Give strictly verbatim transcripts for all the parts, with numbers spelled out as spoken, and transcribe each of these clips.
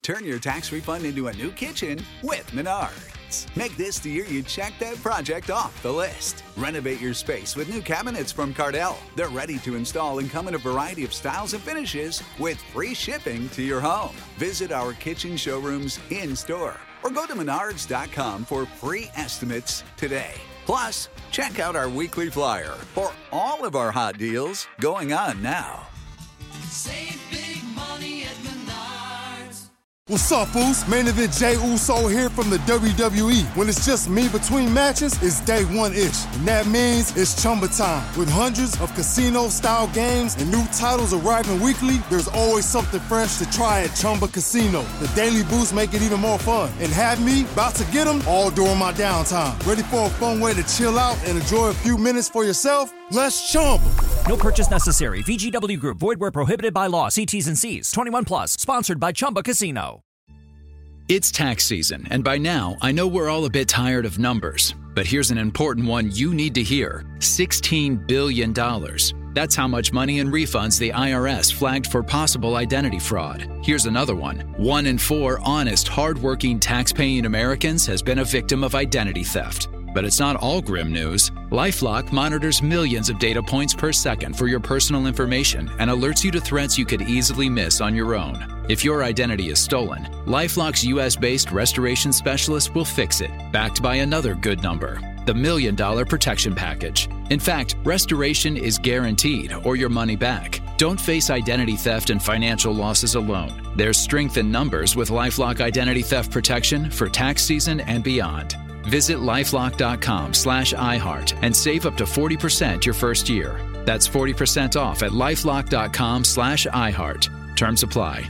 turn your tax refund into a new kitchen with Menards. Make this the year you check that project off the list. Renovate your space with new cabinets from Cardell. They're ready to install and come in a variety of styles and finishes with free shipping to your home. Visit our kitchen showrooms in-store or go to menards dot com for free estimates today. Plus, check out our weekly flyer for all of our hot deals going on now. Save big money at Menards. What's up, Foos? Main Event Jay Uso here from the W W E. When it's just me between matches, it's day one-ish. And that means it's Chumba time. With hundreds of casino-style games and new titles arriving weekly, there's always something fresh to try at Chumba Casino. The daily boosts make it even more fun. And have me about to get them all during my downtime. Ready for a fun way to chill out and enjoy a few minutes for yourself? Let's Chumba. No purchase necessary. V G W Group. Void where prohibited by law. See T's and C's. twenty-one plus. Sponsored by Chumba Casino. It's tax season, and by now, I know we're all a bit tired of numbers. But here's an important one you need to hear. sixteen billion dollars. That's how much money in refunds the I R S flagged for possible identity fraud. Here's another one. One in four honest, hardworking, tax-paying Americans has been a victim of identity theft. But it's not all grim news. LifeLock monitors millions of data points per second for your personal information and alerts you to threats you could easily miss on your own. If your identity is stolen, LifeLock's U S-based restoration specialist will fix it, backed by another good number, the Million Dollar Protection Package. In fact, restoration is guaranteed or your money back. Don't face identity theft and financial losses alone. There's strength in numbers with LifeLock Identity Theft Protection for tax season and beyond. Visit lifelock.com slash iHeart and save up to forty percent your first year. That's forty percent off at lifelock.com slash iHeart. Terms apply.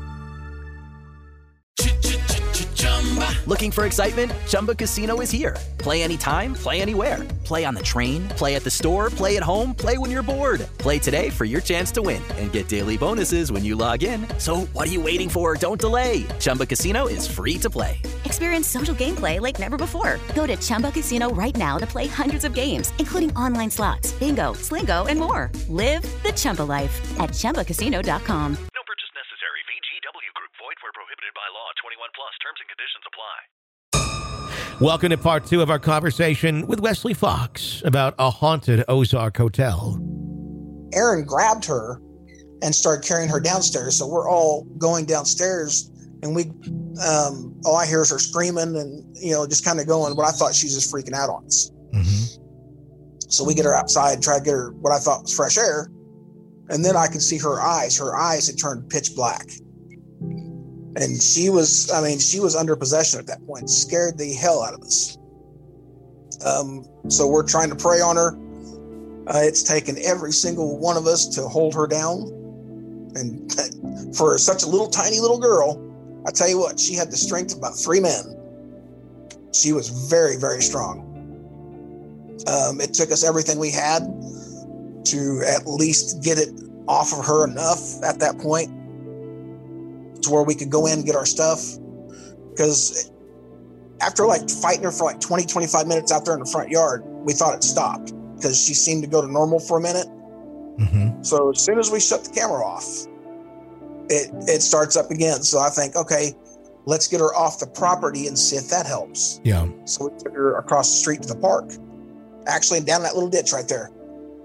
Looking for excitement? Chumba Casino is here. Play anytime, play anywhere. Play on the train, play at the store, play at home, play when you're bored. Play today for your chance to win and get daily bonuses when you log in. So what are you waiting for? Don't delay. Chumba Casino is free to play. Experience social gameplay like never before. Go to Chumba Casino right now to play hundreds of games, including online slots, bingo, Slingo, and more. Live the Chumba life at chumba casino dot com. No purchase necessary. V G W Group. Void where prohibited by law. twenty-one plus. Terms and conditions apply. Welcome to part two of our conversation with Wesley Fox about a haunted Ozark hotel. Aaron grabbed her and started carrying her downstairs. So we're all going downstairs, and we, um, all I hear is her screaming and, you know, just kind of going, what I thought she was just freaking out on us. Mm-hmm. So we get her outside, try to get her what I thought was fresh air. And then I could see her eyes. Her eyes had turned pitch black. And she was, I mean, she was under possession at that point, scared the hell out of us. Um, so we're trying to pray on her. Uh, it's taken every single one of us to hold her down. And for such a little tiny little girl, I tell you what, she had the strength of about three men. She was very, very strong. Um, it took us everything we had to at least get it off of her enough at that point to where we could go in and get our stuff. Because after like fighting her for like twenty, twenty-five minutes out there in the front yard, we thought it stopped because she seemed to go to normal for a minute. Mm-hmm. So as soon as we shut the camera off, it, it starts up again. So I think, okay, let's get her off the property and see if that helps. Yeah. So we took her across the street to the park, actually down that little ditch right there.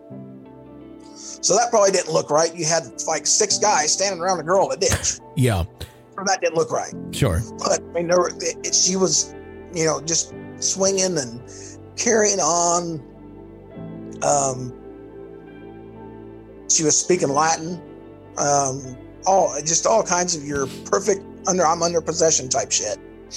So that probably didn't look right. You had like six guys standing around a girl in a ditch. Yeah. So that didn't look right. Sure. But I mean, there were, it, it, she was, you know, just swinging and carrying on. Um, she was speaking Latin. Um, all just all kinds of your perfect under I'm under possession type shit.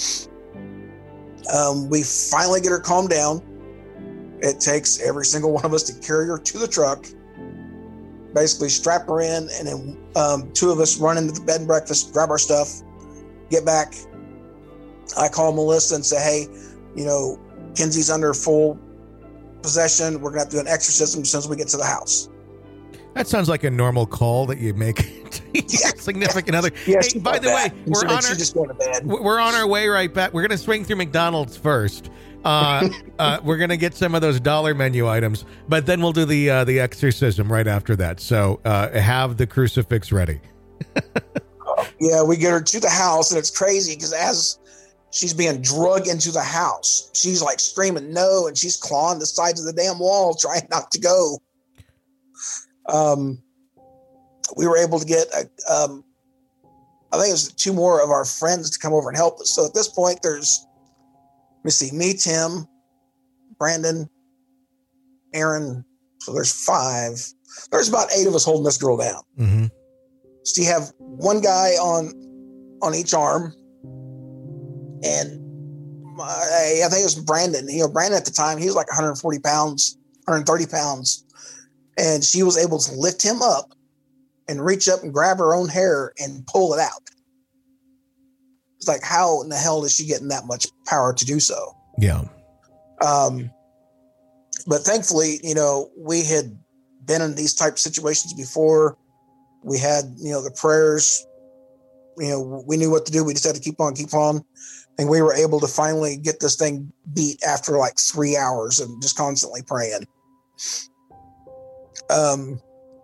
Um, we finally get her calmed down. It takes every single one of us to carry her to the truck. Basically strap her in, and then um, two of us run into the bed and breakfast, grab our stuff, get back. I call Melissa and say, hey, you know, Kenzie's under full possession. We're going to have to do an exorcism as soon as we get to the house. That sounds like a normal call that you make to your Yeah. significant other. Yeah, Hey, by the way, we're so on, she our, just going to bed. we're on our way right back. We're going to swing through McDonald's first. Uh, uh, we're going to get some of those dollar menu items, but then we'll do the uh, the exorcism right after that. So uh, have the crucifix ready. Yeah, we get her to the house, and it's crazy because as she's being drugged into the house, she's like screaming no, and she's clawing the sides of the damn wall, trying not to go. Um, we were able to get, a, um, I think it was two more of our friends to come over and help us. So at this point, there's, let me see, me, Tim, Brandon, Aaron. So there's five. There's about eight of us holding this girl down. Mm-hmm. So you have one guy on on each arm, and I, I think it was Brandon. You know, Brandon at the time, he was like one hundred forty pounds, one hundred thirty pounds, and she was able to lift him up and reach up and grab her own hair and pull it out. It's like, how in the hell is she getting that much power to do so? Yeah. Um, but thankfully, you know, we had been in these type of situations before. We had, you know, the prayers, you know, we knew what to do. We just had to keep on, keep on. And we were able to finally get this thing beat after like three hours of just constantly praying. Um,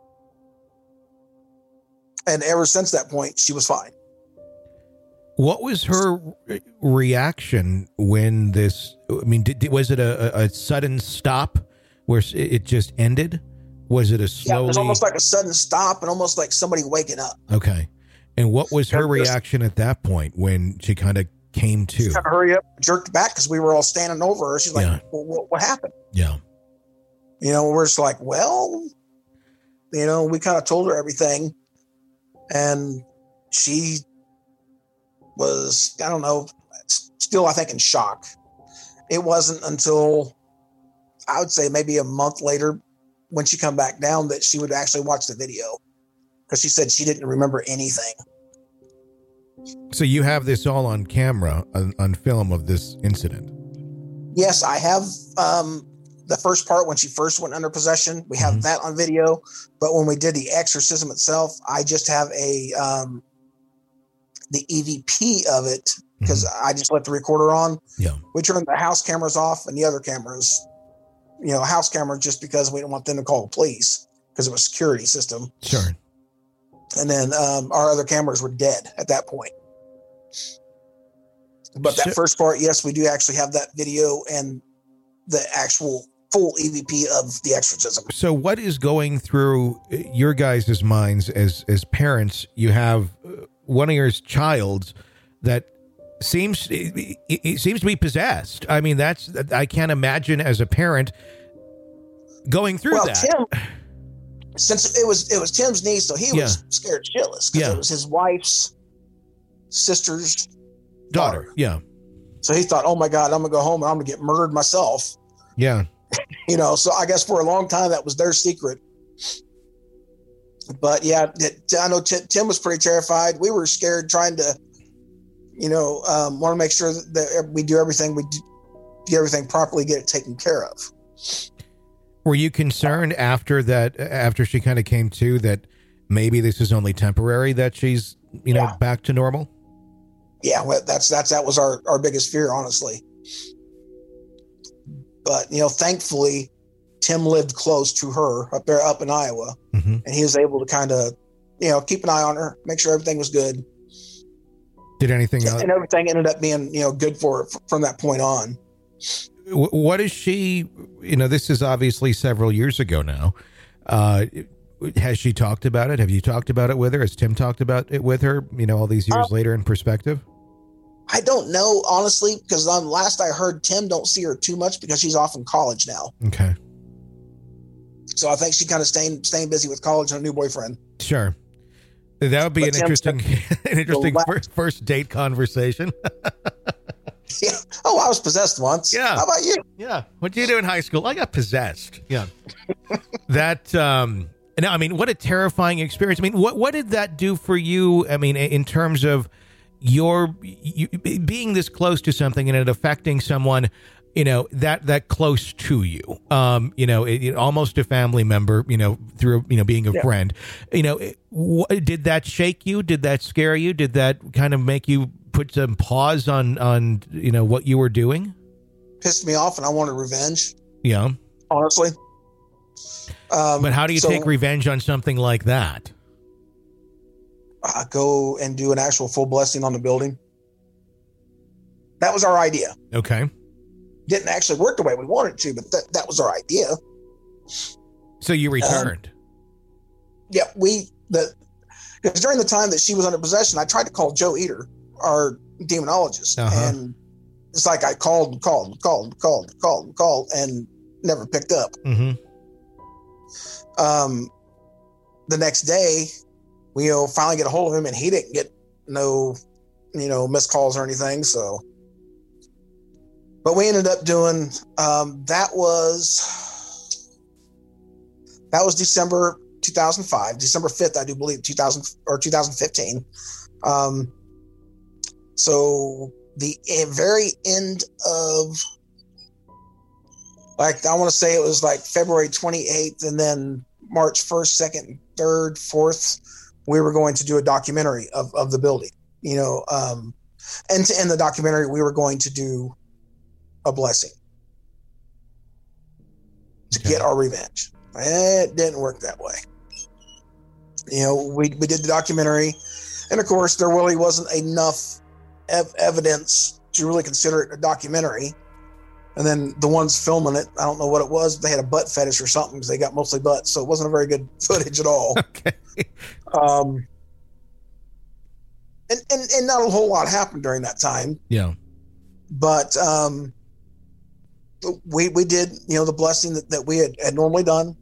and ever since that point, she was fine. What was her reaction when this, I mean, did, was it a, a sudden stop where it just ended? Was it a slowly? Yeah, it was almost like a sudden stop and almost like somebody waking up. Okay. And what was her reaction at that point when she kind of came to? She kind of hurry up, jerked back because we were all standing over her. She's like, Yeah. well, what, what happened? Yeah. You know, we're just like, well, you know, we kind of told her everything. And she was, I don't know, still, I think, in shock. It wasn't until, I would say, maybe a month later when she come back down that she would actually watch the video, because she said she didn't remember anything. So you have this all on camera, on, on film of this incident? Yes, I have um, the first part when she first went under possession. We have Mm-hmm. that on video. But when we did the exorcism itself, I just have a um, the E V P of it because Mm-hmm. I just let the recorder on. Yeah. We turned the house cameras off and the other cameras, you know, house camera just because we didn't want them to call the police because it was a security system. Sure. And then um, our other cameras were dead at that point. But that So- first part, yes, we do actually have that video and the actual full E V P of the exorcism. So what is going through your guys' minds as as parents? You have uh, one of your childs that seems it, it seems to be possessed. I mean, that's I can't imagine as a parent going through Well, that. Tim, since it was it was Tim's niece, so he was Yeah. scared shitless because Yeah. it was his wife's sister's Daughter, daughter. yeah, So he thought, oh my God, I'm gonna go home and I'm gonna get murdered myself. yeah. You know, so I guess for a long time that was their secret. But yeah, it, I know Tim, Tim was pretty terrified. We were scared, trying to, you know, um, want to make sure that we do everything we do, do everything properly, get it taken care of. Were you concerned after that? After she kind of came to that, maybe this is only temporary, that she's you know Yeah. back to normal? Yeah, well, that's that's that was our our biggest fear, honestly. But you know, thankfully, Tim lived close to her up there, up in Iowa, Mm-hmm. and he was able to kind of, you know, keep an eye on her, make sure everything was good, Did anything else? and everything ended up being, you know, good for her f- from that point on. Wh- What is she? You know, this is obviously several years ago now. Uh, has she talked about it? Have you talked about it with her? Has Tim talked about it with her? You know, all these years Uh, later in perspective. I don't know, honestly, because um, last I heard, Tim don't see her too much because she's off in college now. Okay, So I think she kind of staying staying busy with college and a new boyfriend. sure. That would be But an Tim's interesting, an interesting la- first first date conversation. Yeah. Oh, I was possessed once. Yeah. How about you? Yeah. What did you do in high school? I got possessed. Yeah. that, um, no, I mean, what a terrifying experience. I mean, what, what did that do for you? I mean, in terms of your, you, being this close to something and it affecting someone, you know, that, that close to you, um, you know, it, it, almost a family member, you know, through, you know, being a Yeah. friend, you know, it, what, did that shake you? Did that scare you? Did that kind of make you put some pause on, on, you know, what you were doing? Pissed me off, and I wanted revenge. Yeah. Honestly. Um, But how do you so- take revenge on something like that? uh, go and do an actual full blessing on the building. That was our idea. Okay. Didn't actually work the way we wanted it to, but that, that was our idea. So you returned. Um, yeah, we, the, because during the time that she was under possession, I tried to call Joe Eater, our demonologist. Uh-huh. And it's like I called and called and called and called and called and called and never picked up. Mm-hmm. Um, the next day, we you know, finally get a hold of him, and he didn't get no, you know, missed calls or anything. So, but we ended up doing, um, that was, that was December two thousand five, December fifth, I do believe, two thousand or two thousand fifteen. Um, so the very end of, like, I want to say it was like February twenty-eighth, and then March first, second, third, fourth, we were going to do a documentary of, of the building, you know, um, and to end the documentary, we were going to do a blessing to Okay. get our revenge. It didn't work that way. You know, we, we did the documentary, and of course there really wasn't enough ev- evidence to really consider it a documentary. And then the ones filming it, I don't know what it was. They had a butt fetish or something, because they got mostly butts. So it wasn't a very good footage at all. Okay. Um, and, and, and not a whole lot happened during that time. Yeah. But um, we we did, you know, the blessing that, that we had, had normally done.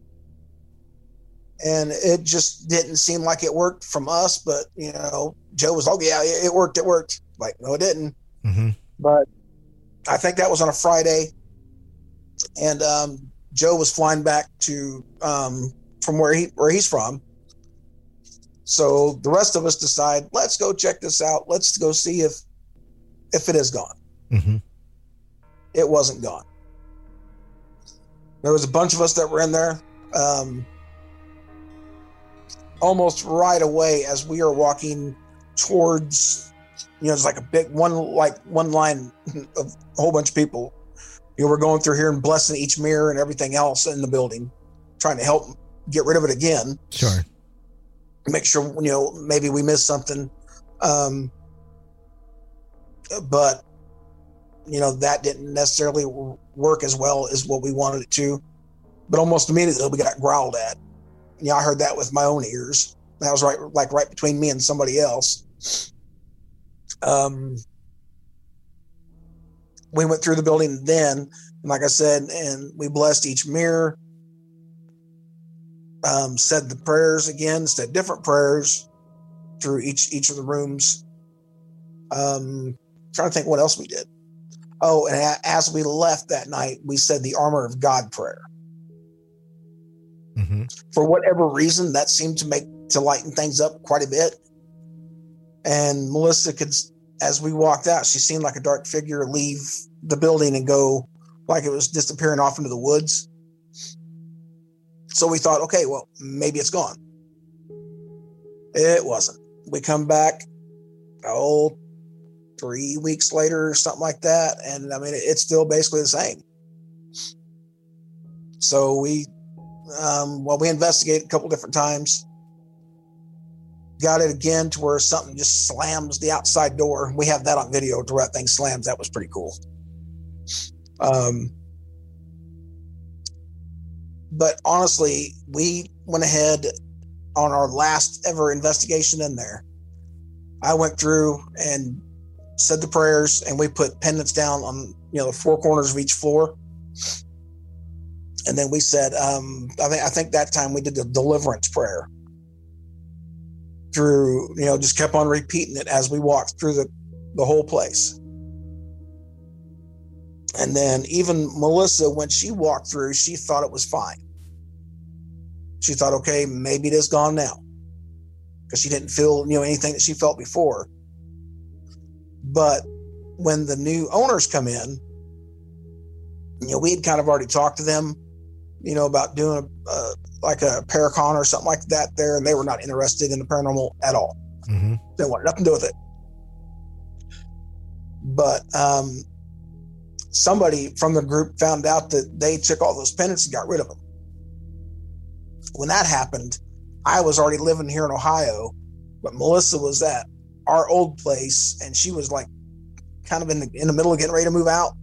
And it just didn't seem like it worked from us. But, you know, Joe was, oh, yeah, it worked. It worked. Like, no, it didn't. Mm-hmm. But I think that was on a Friday. And um, Joe was flying back to um, from where he where he's from. So the rest of us decide, let's go check this out. Let's go see if if it is gone. Mm-hmm. It wasn't gone. There was a bunch of us that were in there. Um, almost right away as we are walking towards, you know, it's like a big one, like one line of a whole bunch of people. You know, we're going through here and blessing each mirror and everything else in the building, trying to help get rid of it again. Sure. Make sure, you know, maybe we missed something. Um, but, you know, that didn't necessarily work as well as what we wanted it to. But almost immediately we got growled at. You know, I heard that with my own ears. That was right, like right between me and somebody else. Um, we went through the building then, and like I said, and we blessed each mirror. Um, said the prayers again, said different prayers through each each of the rooms. Um, trying to think what else we did. Oh, and a- as we left that night, we said the Armor of God prayer. Mm-hmm. For whatever reason, that seemed to make to lighten things up quite a bit. And Melissa could, as we walked out, she seemed like a dark figure leave the building and go like it was disappearing off into the woods. So we thought, okay, well, maybe it's gone. It wasn't. We come back, oh, three weeks later or something like that. And I mean, it's still basically the same. So we, um, well, we investigated a couple different times. Got it again to where something just slams the outside door. We have that on video to where that thing slams. That was pretty cool. Um, but honestly, we went ahead on our last ever investigation in there. I went through and said the prayers, and we put pendants down on, you know, the four corners of each floor. And then we said, um, I think I think that time we did the deliverance prayer. Through, you know, just kept on repeating it as we walked through the, the whole place. And then even Melissa, when she walked through, she thought it was fine. She thought, okay, maybe it is gone now. Because she didn't feel, you know, anything that she felt before. But when the new owners come in, you know, we had kind of already talked to them, you know, about doing a, a like a Paracon or something like that there, and they were not interested in the paranormal at all. Mm-hmm. They wanted nothing to do with it. But um, somebody from the group found out that they took all those pendants and got rid of them. When that happened, I was already living here in Ohio But Melissa was at our old place, and she was like kind of in the in the middle of getting ready to move out.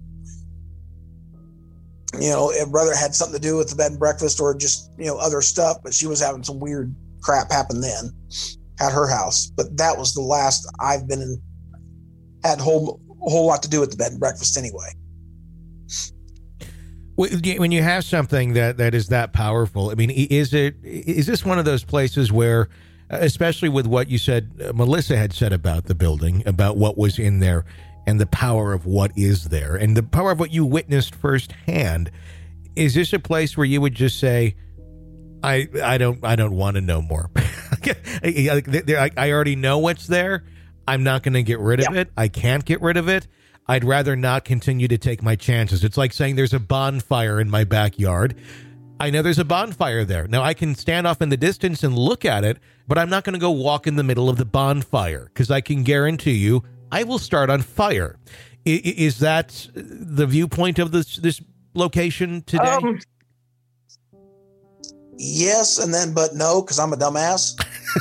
You know, it whether it had something to do with the bed and breakfast or just, you know, other stuff, but she was having some weird crap happen then at her house. But that was the last I've been in, had a whole, a whole lot to do with the bed and breakfast anyway. When you have something that, that is that powerful, I mean, is it, is this one of those places where, especially with what you said, uh, Melissa had said about the building, about what was in there, and the power of what is there, and the power of what you witnessed firsthand, is this a place where you would just say, I I don't I don't want to know more. I, I already know what's there. I'm not going to get rid of yeah. it. I can't get rid of it. I'd rather not continue to take my chances. It's like saying there's a bonfire in my backyard. I know there's a bonfire there. Now, I can stand off in the distance and look at it, but I'm not going to go walk in the middle of the bonfire, because I can guarantee you I will start on fire. I, is that the viewpoint of this this location today? Um, yes, and then, but no, because I'm a dumbass.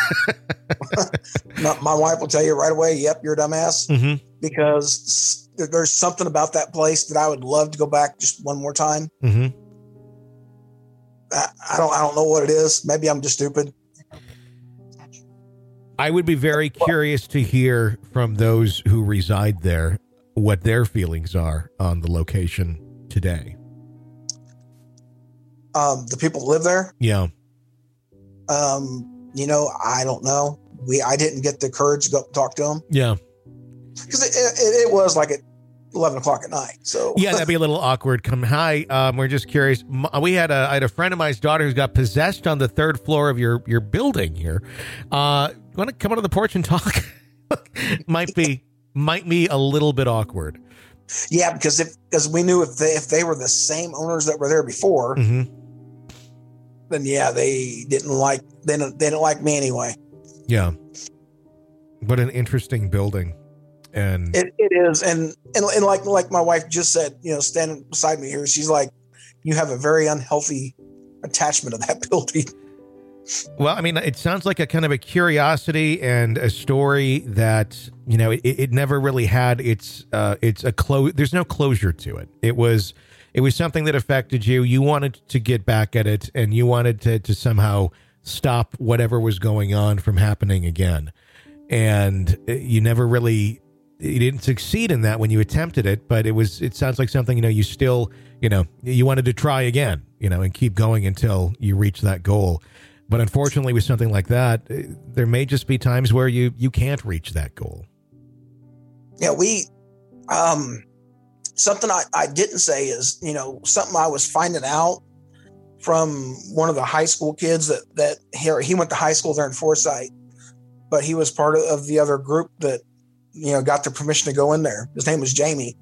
my, my wife will tell you right away, yep, you're a dumbass. Mm-hmm. Because there's something about that place that I would love to go back just one more time. Mm-hmm. I, I don't I don't know what it is. Maybe I'm just stupid. I would be very curious to hear from those who reside there what their feelings are on the location today. Um, the people who live there? Yeah. Um, you know, I don't know. We I didn't get the courage to go talk to them. Yeah. Because it, it, it was like at eleven o'clock at night. So yeah, that'd be a little awkward. Come, hi. Um, we're just curious. We had a I had a friend of mine's daughter who's got possessed on the third floor of your your building here. Uh, want to come out on the porch and talk? might be might be a little bit awkward. Yeah, because if because we knew if they if they were the same owners that were there before, mm-hmm. then yeah, they didn't like they didn't, they didn't like me anyway. Yeah, but an interesting building. And it, it is, and, and and like like my wife just said, you know, standing beside me here, she's like, you have a very unhealthy attachment to that building. Well, I mean, it sounds like a kind of a curiosity and a story that, you know, it, it never really had its uh, it's a close. There's no closure to it. It was it was something that affected you. You wanted to get back at it, and you wanted to to somehow stop whatever was going on from happening again. And you never really. You didn't succeed in that when you attempted it, but it was, it sounds like something, you know, you still, you know, you wanted to try again, you know, and keep going until you reach that goal. But unfortunately with something like that, there may just be times where you, you can't reach that goal. Yeah. We, um, something I, I didn't say is, you know, something I was finding out from one of the high school kids that, that here, he went to high school there in Forsyth, but he was part of, of the other group that, you know, got the permission to go in there. His name was Jamie.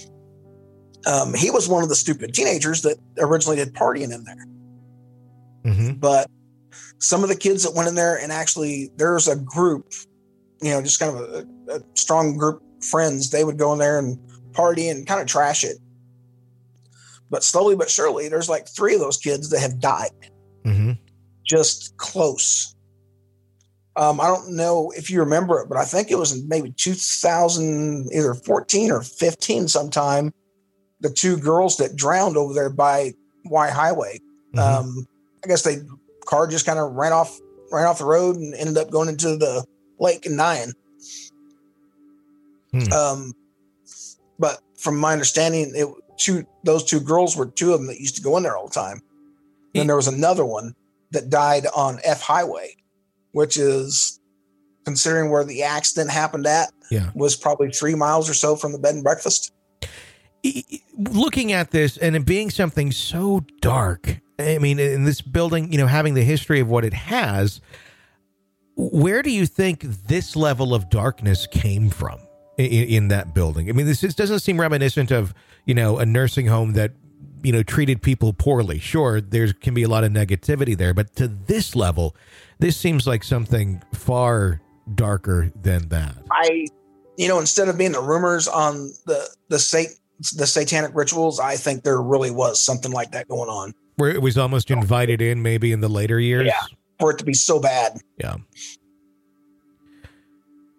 Um, he was one of the stupid teenagers that originally did partying in there. Mm-hmm. But some of the kids that went in there and actually there's a group, you know, just kind of a, a strong group of friends. They would go in there and party and kind of trash it. But slowly but surely, there's like three of those kids that have died. Mm-hmm. Just close. Um, I don't know if you remember it, but I think it was in maybe two thousand, either fourteen or fifteen sometime, the two girls that drowned over there by Y Highway. Mm-hmm. Um, I guess they car just kind of ran off, ran off the road and ended up going into the lake and dying. Hmm. Um, but from my understanding, it two, those two girls were two of them that used to go in there all the time. He- Then there was another one that died on F Highway, which is, considering where the accident happened at, yeah. was probably three miles or so from the bed and breakfast. Looking at this and it being something so dark, I mean, in this building, you know, having the history of what it has, where do you think this level of darkness came from in, in that building? I mean, this, this doesn't seem reminiscent of, you know, a nursing home that, you know, treated people poorly. Sure, there can be a lot of negativity there, but to this level, this seems like something far darker than that. I, you know, instead of being the rumors on the the sat the satanic rituals, I think there really was something like that going on. Where it was almost invited in, maybe in the later years. Yeah, for it to be so bad. Yeah.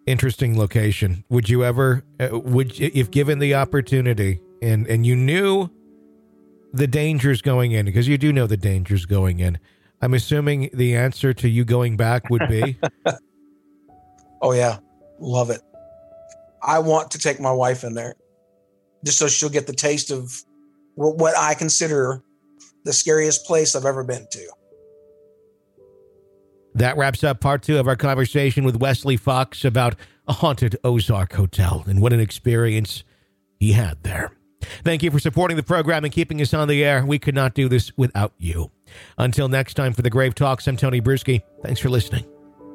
Interesting location. Would you ever, uh, would you, if given the opportunity and, and you knew the dangers going in, because you do know the dangers going in, I'm assuming the answer to you going back would be? Oh, yeah. Love it. I want to take my wife in there just so she'll get the taste of what I consider the scariest place I've ever been to. That wraps up part two of our conversation with Wesley Fox about a haunted Ozark hotel and what an experience he had there. Thank you for supporting the program and keeping us on the air. We could not do this without you. Until next time for the Grave Talks, I'm Tony Bruschi. Thanks for listening.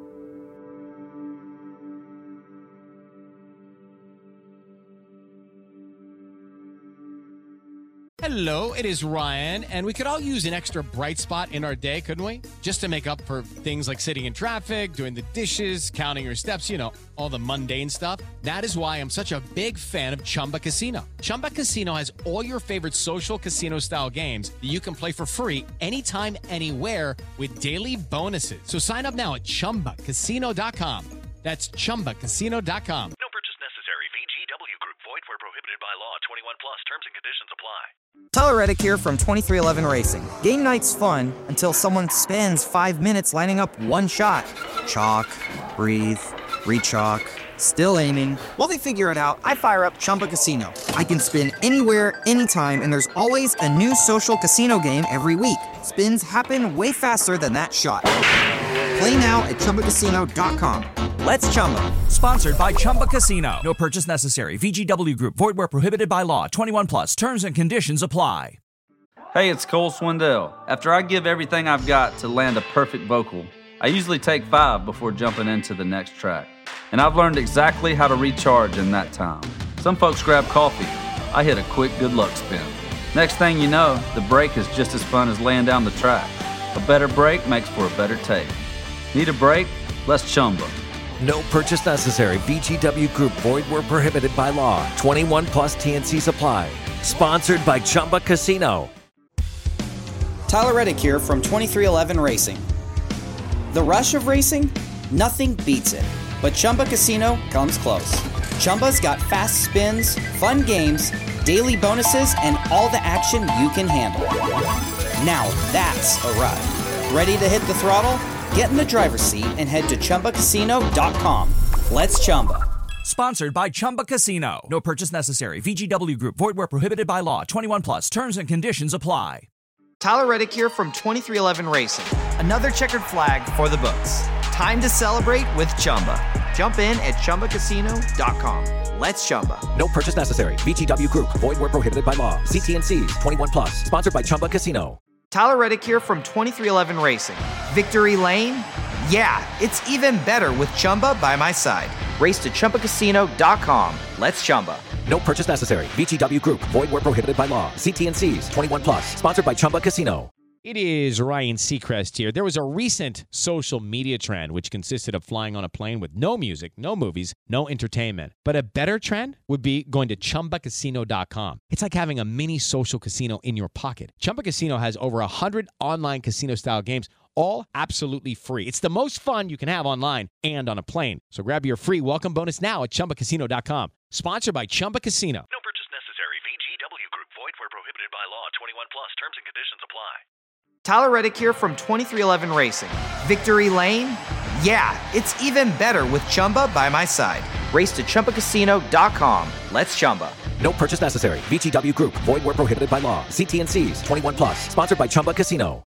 Hello, it is Ryan, and we could all use an extra bright spot in our day, couldn't we? Just to make up for things like sitting in traffic, doing the dishes, counting your steps, you know, all the mundane stuff. That is why I'm such a big fan of Chumba Casino. Chumba Casino has all your favorite social casino-style games that you can play for free anytime, anywhere with daily bonuses. So sign up now at chumba casino dot com. That's chumba casino dot com. No purchase necessary. V G W Group. Void where prohibited by law. twenty-one plus. Terms and conditions apply. Tyler Reddick here from twenty-three eleven Racing. Game night's fun until someone spends five minutes lining up one shot. Chalk, breathe, re-chalk, still aiming. While they figure it out, I fire up Chumba Casino. I can spin anywhere, anytime, and there's always a new social casino game every week. Spins happen way faster than that shot. Play now at chumba casino dot com. Let's Chumba. Sponsored by Chumba Casino. No purchase necessary. V G W Group. Void where prohibited by law. twenty-one plus. Terms and conditions apply. Hey, it's Cole Swindell. After I give everything I've got to land a perfect vocal, I usually take five before jumping into the next track. And I've learned exactly how to recharge in that time. Some folks grab coffee. I hit a quick good luck spin. Next thing you know, the break is just as fun as laying down the track. A better break makes for a better take. Need a break? Let's Chumba. No purchase necessary. V G W Group. Void where prohibited by law. twenty-one plus T N Cs apply. Sponsored by Chumba Casino. Tyler Reddick here from twenty-three eleven Racing. The rush of racing? Nothing beats it. But Chumba Casino comes close. Chumba's got fast spins, fun games, daily bonuses, and all the action you can handle. Now that's a ride. Ready to hit the throttle? Get in the driver's seat and head to chumba casino dot com. Let's Chumba. Sponsored by Chumba Casino. No purchase necessary. V G W Group. Void where prohibited by law. twenty-one plus. Terms and conditions apply. Tyler Reddick here from twenty-three eleven Racing. Another checkered flag for the books. Time to celebrate with Chumba. Jump in at chumba casino dot com. Let's Chumba. No purchase necessary. V G W Group. Void where prohibited by law. See T N Cs. twenty-one plus. Sponsored by Chumba Casino. Tyler Reddick here from twenty-three eleven Racing. Victory Lane? Yeah, it's even better with Chumba by my side. Race to chumba casino dot com. Let's Chumba. No purchase necessary. V G W Group. Void where prohibited by law. See T N Cs. twenty-one plus. Sponsored by Chumba Casino. It is Ryan Seacrest here. There was a recent social media trend which consisted of flying on a plane with no music, no movies, no entertainment. But a better trend would be going to chumba casino dot com. It's like having a mini social casino in your pocket. Chumba Casino has over one hundred online casino-style games, all absolutely free. It's the most fun you can have online and on a plane. So grab your free welcome bonus now at chumba casino dot com. Sponsored by Chumba Casino. No purchase necessary. V G W Group. Void where prohibited by law. twenty-one plus. Terms and conditions apply. Tyler Reddick here from twenty-three eleven Racing. Victory Lane? Yeah, it's even better with Chumba by my side. Race to chumba casino dot com. Let's Chumba. No purchase necessary. V G W Group. Void where prohibited by law. See T N Cs. twenty-one plus. Sponsored by Chumba Casino.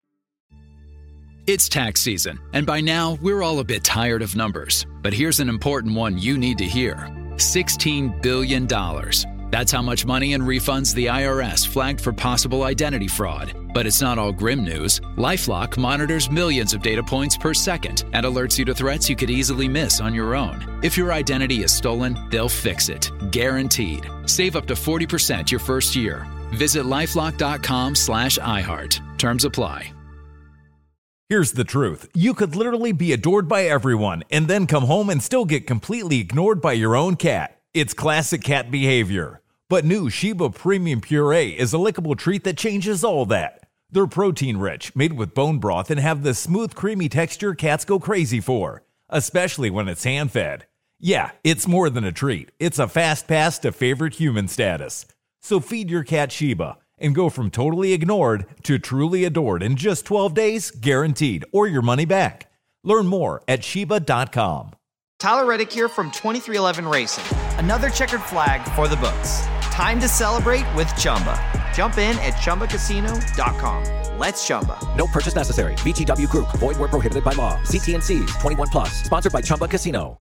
It's tax season, and by now, we're all a bit tired of numbers. But here's an important one you need to hear. sixteen billion dollars. That's how much money in refunds the I R S flagged for possible identity fraud. But it's not all grim news. LifeLock monitors millions of data points per second and alerts you to threats you could easily miss on your own. If your identity is stolen, they'll fix it. Guaranteed. Save up to forty percent your first year. Visit lifelock.com slash iHeart. Terms apply. Here's the truth. You could literally be adored by everyone and then come home and still get completely ignored by your own cat. It's classic cat behavior. But new Sheba Premium Puree is a lickable treat that changes all that. They're protein-rich, made with bone broth, and have the smooth, creamy texture cats go crazy for, especially when it's hand-fed. Yeah, it's more than a treat. It's a fast pass to favorite human status. So feed your cat Sheba and go from totally ignored to truly adored in just twelve days, guaranteed, or your money back. Learn more at Sheba dot com. Tyler Reddick here from twenty-three eleven Racing. Another checkered flag for the books. Time to celebrate with Chumba. Jump in at Chumba Casino dot com. Let's Chumba. No purchase necessary. V G W Group. Void where prohibited by law. See T N Cs. twenty-one plus. Sponsored by Chumba Casino.